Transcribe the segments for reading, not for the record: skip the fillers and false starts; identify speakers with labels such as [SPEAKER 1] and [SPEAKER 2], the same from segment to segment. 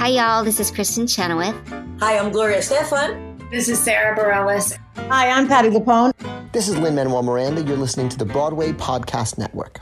[SPEAKER 1] Hi, y'all. This is Kristen Chenoweth.
[SPEAKER 2] Hi, I'm Gloria Stefan.
[SPEAKER 3] This is Sarah Bareilles.
[SPEAKER 4] Hi, I'm Patti LuPone.
[SPEAKER 5] This is Lin-Manuel Miranda. You're listening to the Broadway Podcast Network.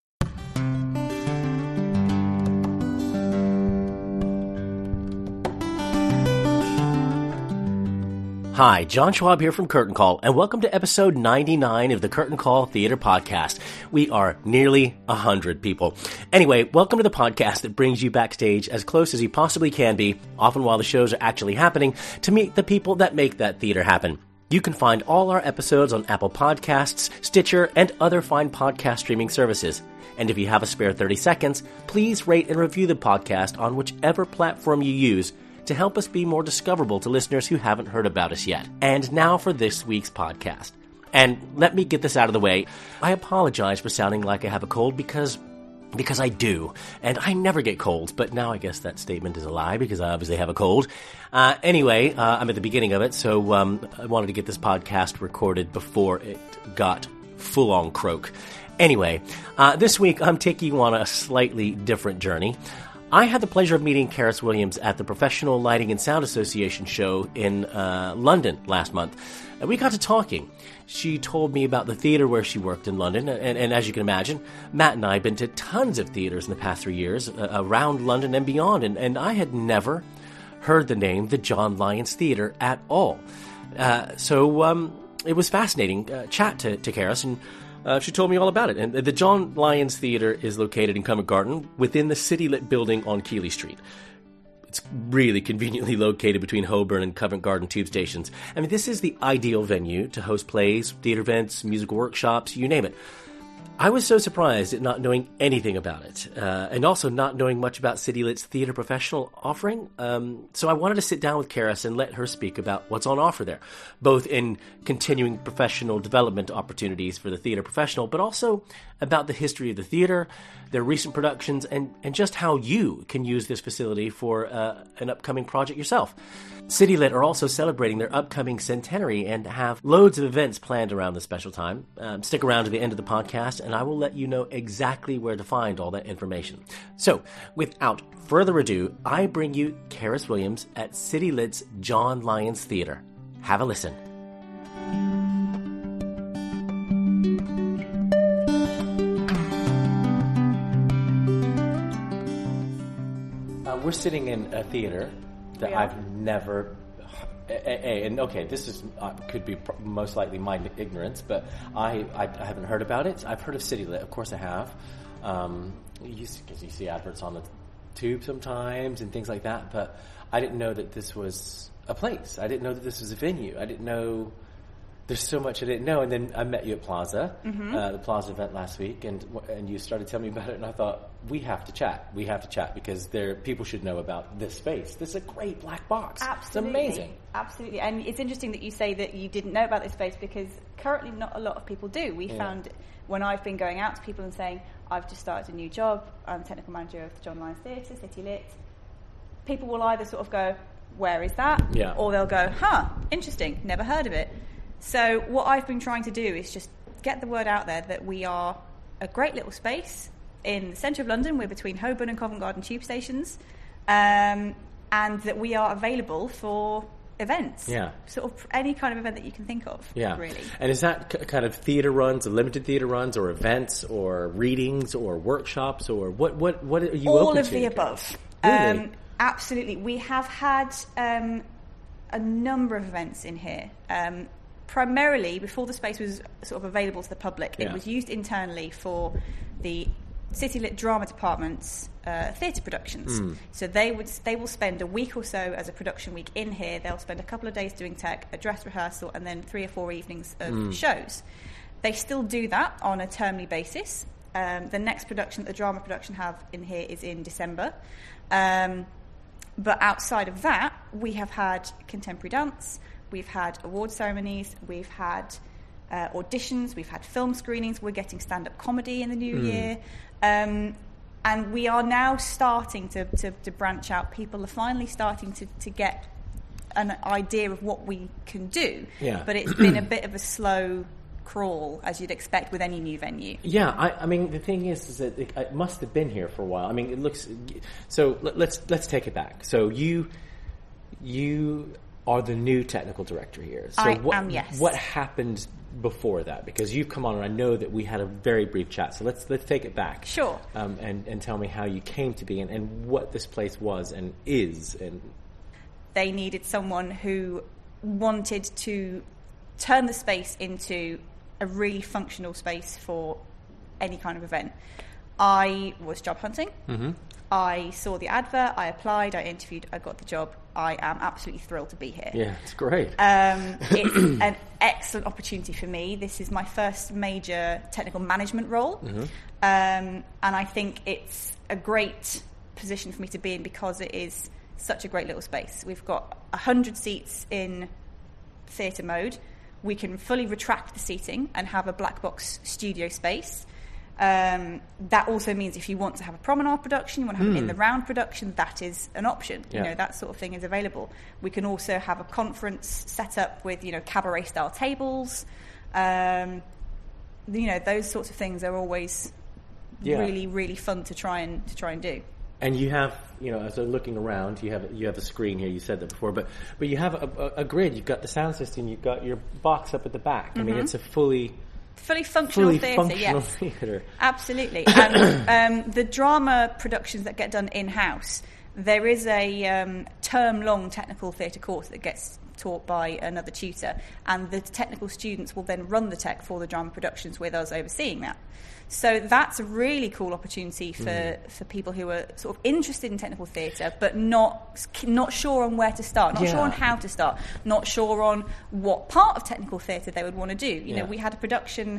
[SPEAKER 6] Hi, John Schwab here from Curtain Call, and welcome to episode 99 of the Curtain Call Theater Podcast. We are nearly 100 people. Anyway, welcome to the podcast that brings you backstage as close as you possibly can be, often while the shows are actually happening, to meet the people that make that theater happen. You can find all our episodes on Apple Podcasts, Stitcher, and other fine podcast streaming services. And if you have a spare 30 seconds, please rate and review the podcast on whichever platform you use to help us be more discoverable to listeners who haven't heard about us yet. And now for this week's podcast. And let me get this out of the way. I apologize for sounding like I have a cold because I do. And I never get colds, but now I guess that statement is a lie because I obviously have a cold. Anyway, I'm at the beginning of it, so I wanted to get this podcast recorded before it got full-on croak. Anyway, this week I'm taking you on a slightly different journey. I had the pleasure of meeting Karis Williams at the Professional Lighting and Sound Association show in London last month. And we got to talking. She told me about the theater where she worked in London. And as you can imagine, Matt and I have been to tons of theaters in the past 3 years around London and beyond. And I had never heard the name the John Lyons Theater at all. So it was fascinating chat to Karis, and she told me all about it. And the John Lyons Theater is located in Covent Garden within the City Lit building on Keeley Street. It's really conveniently located between Holborn and Covent Garden tube stations. I mean, this is the ideal venue to host plays, theater events, musical workshops, you name it. I was so surprised at not knowing anything about it, and also not knowing much about City Lit's theater professional offering. So I wanted to sit down with Karis and let her speak about what's on offer there, both in continuing professional development opportunities for the theater professional, but also about the history of the theater, their recent productions, and just how you can use this facility for an upcoming project yourself. City Lit are also celebrating their upcoming centenary and have loads of events planned around this special time. Stick around to the end of the podcast, and I will let you know exactly where to find all that information. So, without further ado, I bring you Karis Williams at City Lit's John Lyons Theater. Have a listen. We're sitting in a theater that I've never... And okay, this is could be most likely my ignorance, but I haven't heard about it. I've heard of City Lit, of course I have, because you see adverts on the tube sometimes and things like that. But I didn't know that this was a place. I didn't know that this was a venue. I didn't know. There's so much I didn't know. And then I met you at Plaza, the Plaza event last week, and you started telling me about it, and I thought, we have to chat. We have to chat because people should know about this space. This is a great black box.
[SPEAKER 7] Absolutely.
[SPEAKER 6] It's amazing.
[SPEAKER 7] Absolutely. And it's interesting that you say that you didn't know about this space because currently not a lot of people do. We found when I've been going out to people and saying, I've just started a new job, I'm technical manager of the John Lyons Theatre, City Lit, people will either sort of go, where is that?
[SPEAKER 6] Yeah.
[SPEAKER 7] Or they'll go, interesting, never heard of it. So what I've been trying to do is just get the word out there that we are a great little space in the centre of London. We're between Holborn and Covent Garden tube stations, and that we are available for events. Yeah. Sort of any kind of event that you can think of.
[SPEAKER 6] Yeah.
[SPEAKER 7] Really.
[SPEAKER 6] And is that kind of theatre runs, limited theatre runs, or events, or readings, or workshops, or what are you
[SPEAKER 7] all
[SPEAKER 6] open
[SPEAKER 7] of
[SPEAKER 6] to?
[SPEAKER 7] the above.
[SPEAKER 6] Really?
[SPEAKER 7] Absolutely. We have had a number of events in here. Primarily, before the space was sort of available to the public, it was used internally for the City Lit drama department's theatre productions. So they will spend a week or so as a production week in here. They'll spend a couple of days doing tech, a dress rehearsal, and then 3 or 4 evenings of shows. They still do that on a termly basis. The next production that the drama production have in here is in December. But outside of that, we have had contemporary dance, we've had award ceremonies, we've had auditions, we've had film screenings, we're getting stand-up comedy in the new year. And we are now starting to branch out. People are finally starting to get an idea of what we can do. Yeah. But it's been a bit of a slow crawl, as you'd expect with any new venue.
[SPEAKER 6] Yeah, I mean, the thing is that it must have been here for a while. I mean, it looks... So let's take it back. So you are the new technical director here. So
[SPEAKER 7] I am, yes.
[SPEAKER 6] What happened before that? Because you've come on, and I know that we had a very brief chat. So let's take it back.
[SPEAKER 7] Sure.
[SPEAKER 6] And tell me how you came to be and what this place was and is. And
[SPEAKER 7] they needed someone who wanted to turn the space into a really functional space for any kind of event. I was job hunting. Mm-hmm. I saw the advert, I applied, I interviewed, I got the job. I am absolutely thrilled to be here.
[SPEAKER 6] Yeah, it's great.
[SPEAKER 7] It's an excellent opportunity for me. This is my first major technical management role. Mm-hmm. And I think it's a great position for me to be in because it is such a great little space. We've got 100 seats in theatre mode. We can fully retract the seating and have a black box studio space. That also means if you want to have a promenade production, you want to have an in the round production, that is an option. Yeah. You know, that sort of thing is available. We can also have a conference set up with, you know, cabaret style tables. You know, those sorts of things are always really, really fun to try and do.
[SPEAKER 6] And you have, you know, as I'm looking around, you have a screen here. You said that before, but you have a grid. You've got the sound system. You've got your box up at the back. Mm-hmm. I mean, it's a fully functional theatre.
[SPEAKER 7] Absolutely. And the drama productions that get done in-house, there is a term-long technical theatre course that gets taught by another tutor, and the technical students will then run the tech for the drama productions with us overseeing that. So that's a really cool opportunity for people who are sort of interested in technical theatre but not sure on where to start, not sure on how to start, not sure on what part of technical theatre they would want to do. You know, we had a production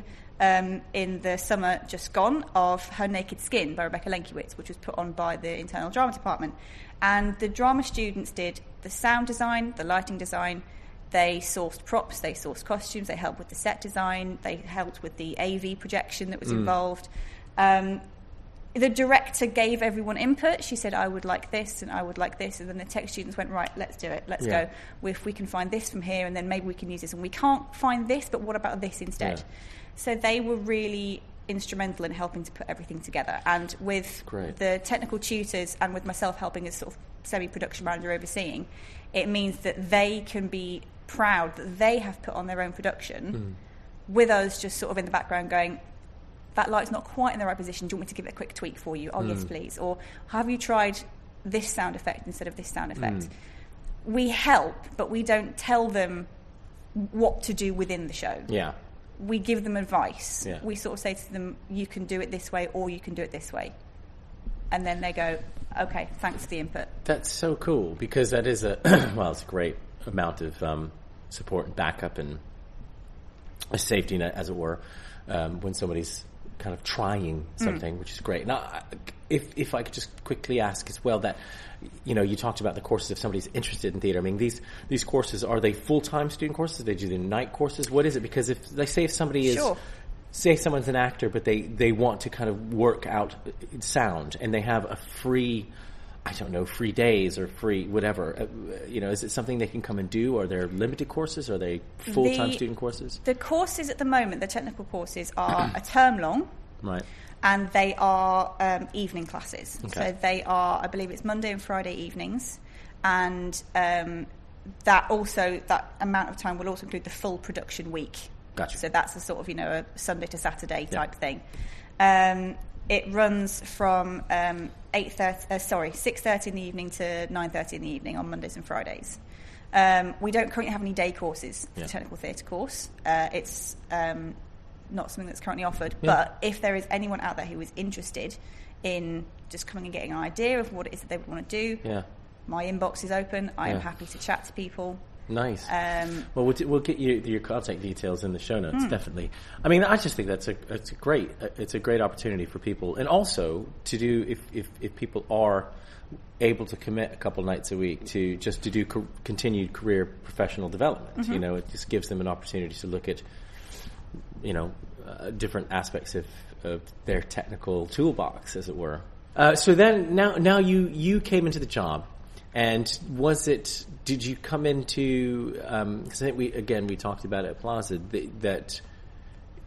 [SPEAKER 7] in the summer just gone of Her Naked Skin by Rebecca Lenkiewicz, which was put on by the internal drama department. And the drama students did the sound design, the lighting design. They sourced props, they sourced costumes, they helped with the set design, they helped with the AV projection that was involved. The director gave everyone input. She said, I would like this and I would like this. And then the tech students went, right, let's do it. Let's go. If we can find this from here and then maybe we can use this. And we can't find this, but what about this instead? Yeah. So they were really instrumental in helping to put everything together. And with the technical tutors and with myself helping as sort of semi-production manager overseeing, it means that they can be proud that they have put on their own production with us just sort of in the background going, that light's not quite in the right position, do you want me to give it a quick tweak for you? Oh yes please. Or have you tried this sound effect instead of this sound effect? We help, but we don't tell them what to do within the show. We give them advice. We sort of say to them, you can do it this way or you can do it this way, and then they go, okay, thanks for the input.
[SPEAKER 6] That's so cool, because that is it's a great amount of support and backup and a safety net, as it were, when somebody's kind of trying something, which is great. Now, if I could just quickly ask as well that, you know, you talked about the courses if somebody's interested in theatre. I mean, these courses, are they full-time student courses? Do they do the night courses? What is it? Because if somebody is... Say someone's an actor, but they want to kind of work out sound, and they have a free, I don't know, free days or free whatever. You know, is it something they can come and do? Are there limited courses? Are they full-time student courses?
[SPEAKER 7] The courses at the moment, the technical courses, are a term long. Right. And they are evening classes. Okay. So they are, I believe it's Monday and Friday evenings. And that amount of time will also include the full production week.
[SPEAKER 6] Gotcha.
[SPEAKER 7] So that's a sort of, you know, a Sunday to Saturday type thing. It runs from 6:30 in the evening to 9:30 in the evening on Mondays and Fridays. We don't currently have any day courses for the technical theatre course. It's not something that's currently offered. But if there is anyone out there who is interested in just coming and getting an idea of what it is that they would want to do, my inbox is open. I am happy to chat to people.
[SPEAKER 6] Nice. Well, we'll get you your contact details in the show notes, definitely. I mean, I just think it's a great opportunity for people, and also to do if people are able to commit a couple nights a week to do continued career professional development. You know, it just gives them an opportunity to look at, you know, different aspects of their technical toolbox, as it were. So then now you came into the job. And did you come into, because I think we talked about it at Plaza, that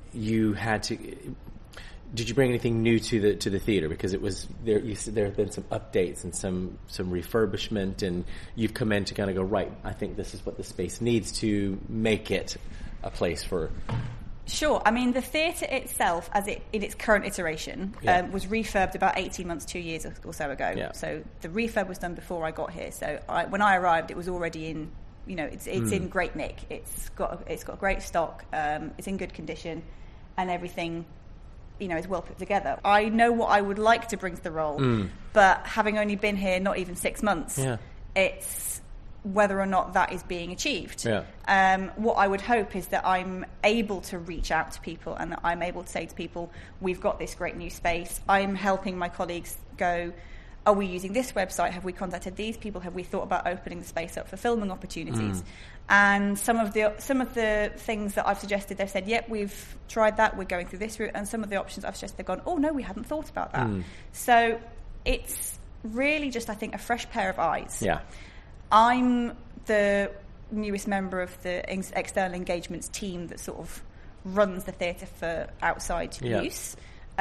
[SPEAKER 6] you had to. Did you bring anything new to the theater? Because it was there. You said there have been some updates and some refurbishment, and you've come in to kind of go, right, I think this is what the space needs to make it a place for.
[SPEAKER 7] Sure. I mean, the theatre itself, in its current iteration, was refurbed about 18 months, 2 years or so ago. Yeah. So the refurb was done before I got here. So when I arrived, it was already in. It's in great nick. It's got great stock. It's in good condition, and everything. Is well put together. I know what I would like to bring to the role, but having only been here not even 6 months, it's whether or not that is being achieved. What I would hope is that I'm able to reach out to people and that I'm able to say to people, we've got this great new space. I'm helping my colleagues go, are we using this website? Have we contacted these people? Have we thought about opening the space up for filming opportunities? And some of the things that I've suggested, they've said, yep, we've tried that, we're going through this route. And some of the options I've suggested, they've gone, oh, no, we hadn't thought about that. So it's really just, I think, a fresh pair of eyes. Yeah. I'm the newest member of the external engagements team that sort of runs the theatre for outside use.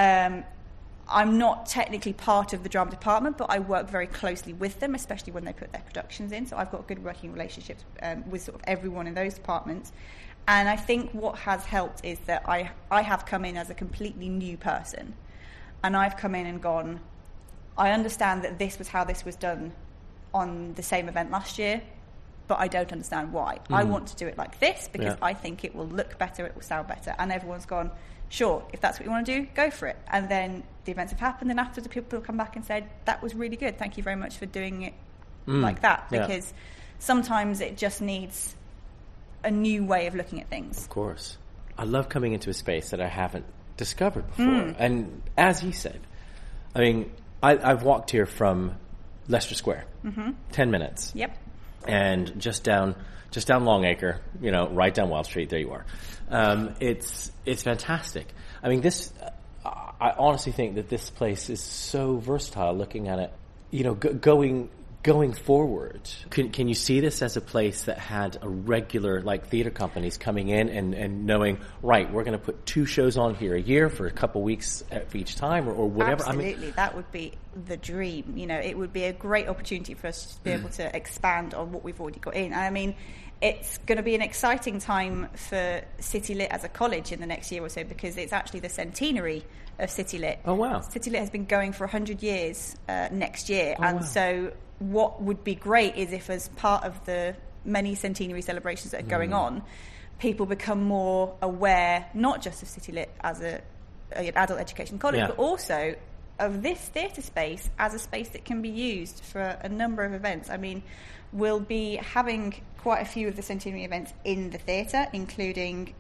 [SPEAKER 7] I'm not technically part of the drama department, but I work very closely with them, especially when they put their productions in. So I've got good working relationships with sort of everyone in those departments. And I think what has helped is that I have come in as a completely new person. And I've come in and gone, I understand that this was how this was done on the same event last year, but I don't understand why. I want to do it like this because I think it will look better, it will sound better. And everyone's gone, sure, if that's what you want to do, go for it. And then the events have happened, and after the people have come back and said, that was really good, thank you very much for doing it like that. Because sometimes it just needs a new way of looking at things.
[SPEAKER 6] Of course. I love coming into a space that I haven't discovered before. And as you said, I mean, I've walked here from Leicester Square, 10 minutes. Yep. And just down Longacre, right down Wild Street, there you are. It's fantastic. I mean, I honestly think that this place is so versatile. Looking at it, going forward, can you see this as a place that had a regular, like, theater companies coming in and knowing, right, we're going to put 2 shows on here a year for a couple weeks for each time, or whatever?
[SPEAKER 7] Absolutely, I mean, that would be the dream. It would be a great opportunity for us to be able to expand on what we've already got in. And I mean, it's going to be an exciting time for City Lit as a college in the next year or so, because it's actually the centenary of City Lit.
[SPEAKER 6] Oh, wow.
[SPEAKER 7] City Lit has been going for 100 years next year. So what would be great is if, as part of the many centenary celebrations that are going on, people become more aware, not just of City Lit as an adult education college, but also of this theatre space as a space that can be used for a number of events. I mean, we'll be having quite a few of the centenary events in the theatre, including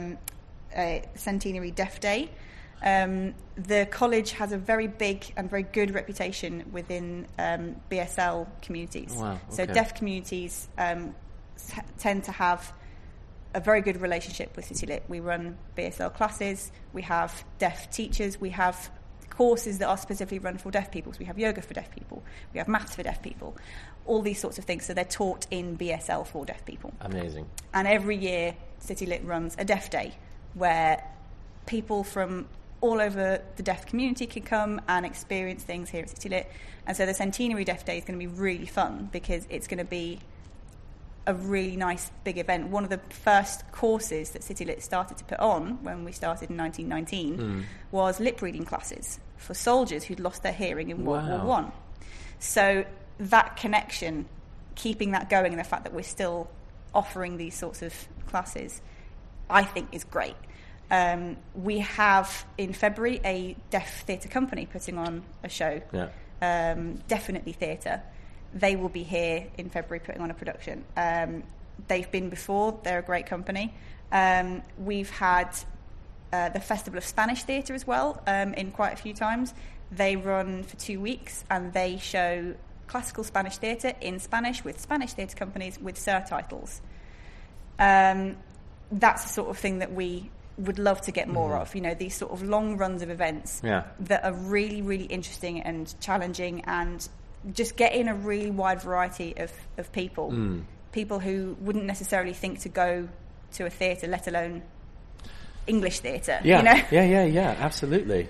[SPEAKER 7] a Centenary Deaf Day. The college has a very big and very good reputation within BSL communities.
[SPEAKER 6] Wow, okay.
[SPEAKER 7] So deaf communities tend to have a very good relationship with City Lit. We run BSL classes, we have deaf teachers, we have courses that are specifically run for deaf people. So we have yoga for deaf people, we have maths for deaf people, all these sorts of things. So they're taught in BSL for deaf people.
[SPEAKER 6] Amazing.
[SPEAKER 7] And every year City Lit runs a Deaf Day where people from all over the deaf community can come and experience things here at City Lit. And so the Centenary Deaf Day is going to be really fun because it's going to be a really nice big event. One of the first courses that City Lit started to put on when we started in 1919 was lip reading classes for soldiers who'd lost their hearing in World War One. So that connection, keeping that going, and the fact that we're still offering these sorts of classes, I think is great. We have in February a deaf theatre company putting on a show, Definitely Theatre. They will be here in February putting on a production. They've been before, they're a great company. We've had the Festival of Spanish Theatre as well, in quite a few times. They run for 2 weeks and they show classical Spanish theatre in Spanish with Spanish theatre companies with surtitles. That's the sort of thing that we would love to get more of, these sort of long runs of events that are really, really interesting and challenging, and just get in a really wide variety of people, people who wouldn't necessarily think to go to a theatre, let alone English theatre.
[SPEAKER 6] Yeah,
[SPEAKER 7] you know?
[SPEAKER 6] yeah, absolutely.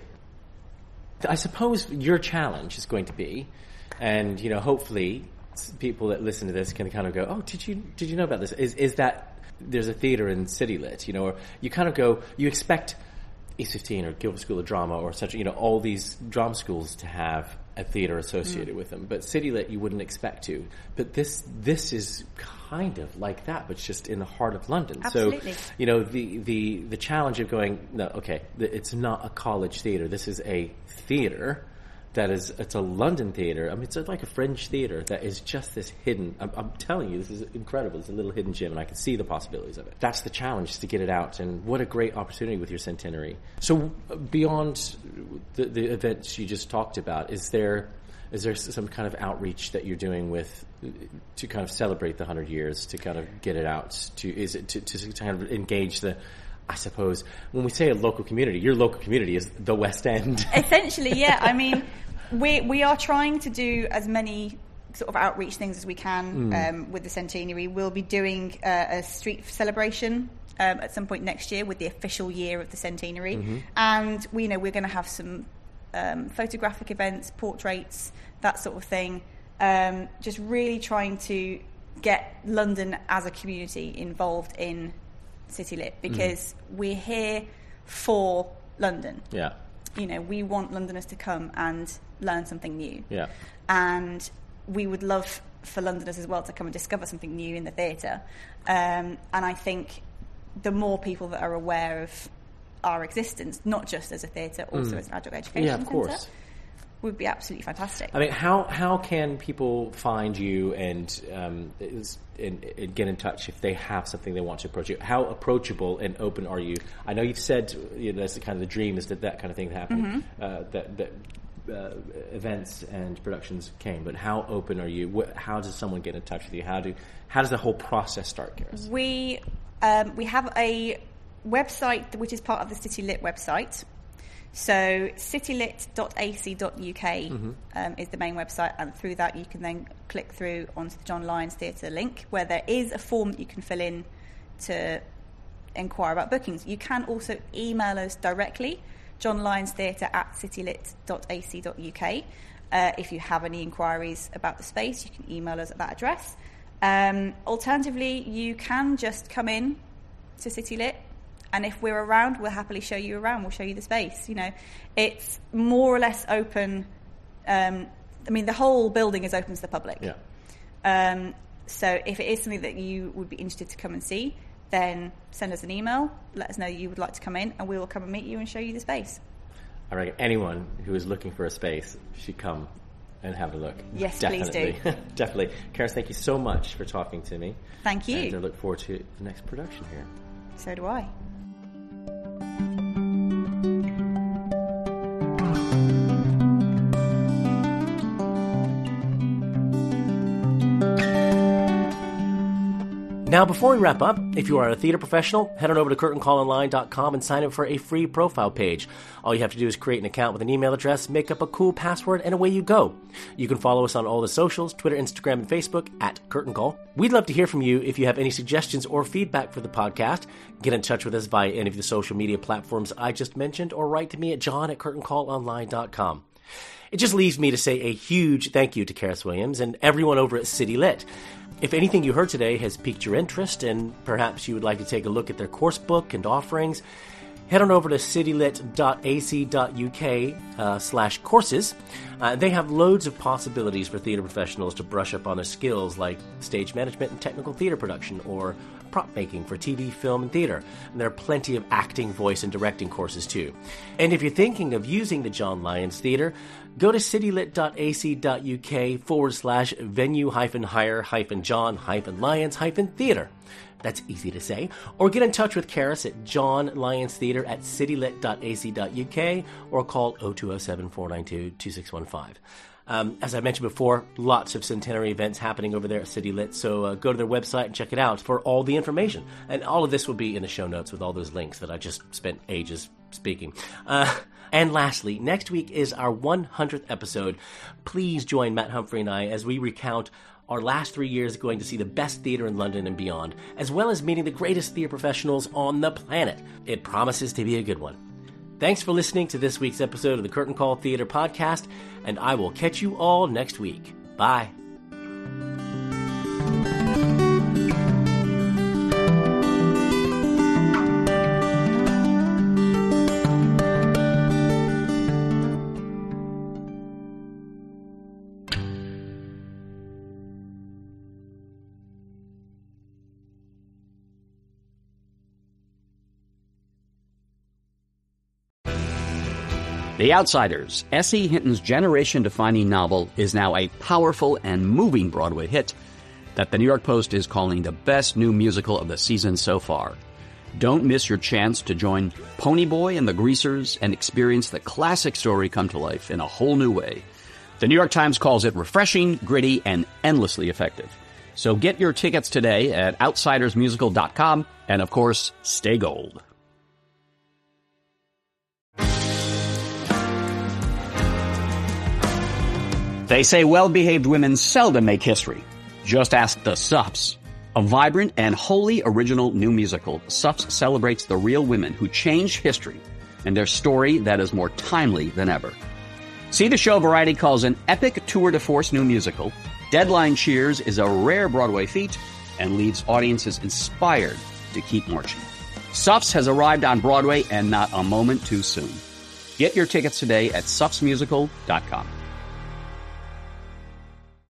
[SPEAKER 6] I suppose your challenge is going to be, and hopefully people that listen to this can kind of go, oh, did you know about this? Is that there's a theatre in City Lit, or you kind of go, you expect East 15 or Guildford School of Drama or such, all these drama schools to have a theatre associated with them, but City Lit you wouldn't expect to. But this is kind of like that, but it's just in the heart of London.
[SPEAKER 7] Absolutely.
[SPEAKER 6] So the challenge of going, no, okay, it's not a college theatre. This is a theatre it's a London theatre. I mean, it's like a French theatre that is just this hidden. I'm telling you, this is incredible. It's a little hidden gem, and I can see the possibilities of it. That's the challenge, to get it out, and what a great opportunity with your centenary. So, beyond the events you just talked about, is there some kind of outreach that you're doing to kind of celebrate the 100 years, to kind of get it out? To kind of engage I suppose when we say a local community, your local community is the West End. Essentially,
[SPEAKER 7] yeah. I mean, we are trying to do as many sort of outreach things as we can with the centenary. We'll be doing a street celebration at some point next year with the official year of the centenary, and we're going to have some photographic events, portraits, that sort of thing. Just really trying to get London as a community involved in City Lit, because we're here for London.
[SPEAKER 6] Yeah.
[SPEAKER 7] We want Londoners to come and learn something new.
[SPEAKER 6] Yeah.
[SPEAKER 7] And we would love for Londoners as well to come and discover something new in the theatre. And I think the more people that are aware of our existence, not just as a theatre, also as an adult education centre, would be absolutely fantastic.
[SPEAKER 6] I mean, how can people find you and get in touch if they have something they want to approach you? How approachable and open are you? I know you've said that's kind of the dream, is that kind of thing happen, that events and productions came. But how open are you? How does someone get in touch with you? How does the whole process start, Karis?
[SPEAKER 7] We have a website which is part of the City Lit website. So citylit.ac.uk is the main website, and through that you can then click through onto the John Lyons Theatre link, where there is a form that you can fill in to inquire about bookings. You can also email us directly, johnlyonstheatre@citylit.ac.uk. If you have any inquiries about the space, you can email us at that address. Alternatively, you can just come in to City Lit, and if we're around, we'll happily show you around. We'll show you the space. It's more or less open. I mean, the whole building is open to the public.
[SPEAKER 6] Yeah.
[SPEAKER 7] So if it is something that you would be interested to come and see, then send us an email. Let us know you would like to come in, and we will come and meet you and show you the space.
[SPEAKER 6] I reckon anyone who is looking for a space should come and have a look.
[SPEAKER 7] Yes,
[SPEAKER 6] definitely.
[SPEAKER 7] Please do.
[SPEAKER 6] Definitely. Karis, thank you so much for talking to me.
[SPEAKER 7] Thank you.
[SPEAKER 6] And I look forward to the next production here.
[SPEAKER 7] So do I.
[SPEAKER 6] Now, before we wrap up, if you are a theatre professional, head on over to curtaincallonline.com and sign up for a free profile page. All you have to do is create an account with an email address, make up a cool password, and away you go. You can follow us on all the socials, Twitter, Instagram, and Facebook at Curtain Call. We'd love to hear from you. If you have any suggestions or feedback for the podcast, get in touch with us via any of the social media platforms I just mentioned, or write to me at john@curtaincallonline.com. It just leaves me to say a huge thank you to Karis Williams and everyone over at City Lit. If anything you heard today has piqued your interest and perhaps you would like to take a look at their course book and offerings, head on over to citylit.ac.uk/courses. They have loads of possibilities for theatre professionals to brush up on their skills like stage management and technical theatre production, or prop making for TV, film, and theatre. And there are plenty of acting, voice, and directing courses too. And if you're thinking of using the John Lyons Theatre, go to citylit.ac.uk/venue-hire-john-lyons-theatre. That's easy to say. Or get in touch with Karis at John Lyons Theatre at citylit.ac.uk, or call 0207-492-2615. As I mentioned before, lots of centenary events happening over there at City Lit, so go to their website and check it out for all the information. And all of this will be in the show notes with all those links that I just spent ages speaking. And lastly, next week is our 100th episode. Please join Matt Humphrey and I as we recount our last 3 years going to see the best theater in London and beyond, as well as meeting the greatest theater professionals on the planet. It promises to be a good one. Thanks for listening to this week's episode of the Curtain Call Theater Podcast, and I will catch you all next week. Bye.
[SPEAKER 3] The Outsiders, S.E. Hinton's generation-defining novel, is now a powerful and moving Broadway hit that the New York Post is calling the best new musical of the season so far. Don't miss your chance to join Ponyboy and the Greasers and experience the classic story come to life in a whole new way. The New York Times calls it refreshing, gritty, and endlessly effective. So get your tickets today at outsidersmusical.com, and of course, stay gold. They say well-behaved women seldom make history. Just ask the Suffs. A vibrant and wholly original new musical, Suffs celebrates the real women who changed history and their story that is more timely than ever. See the show Variety calls an epic tour de force new musical. Deadline cheers is a rare Broadway feat and leaves audiences inspired to keep marching. Suffs has arrived on Broadway and not a moment too soon. Get your tickets today at suffsmusical.com.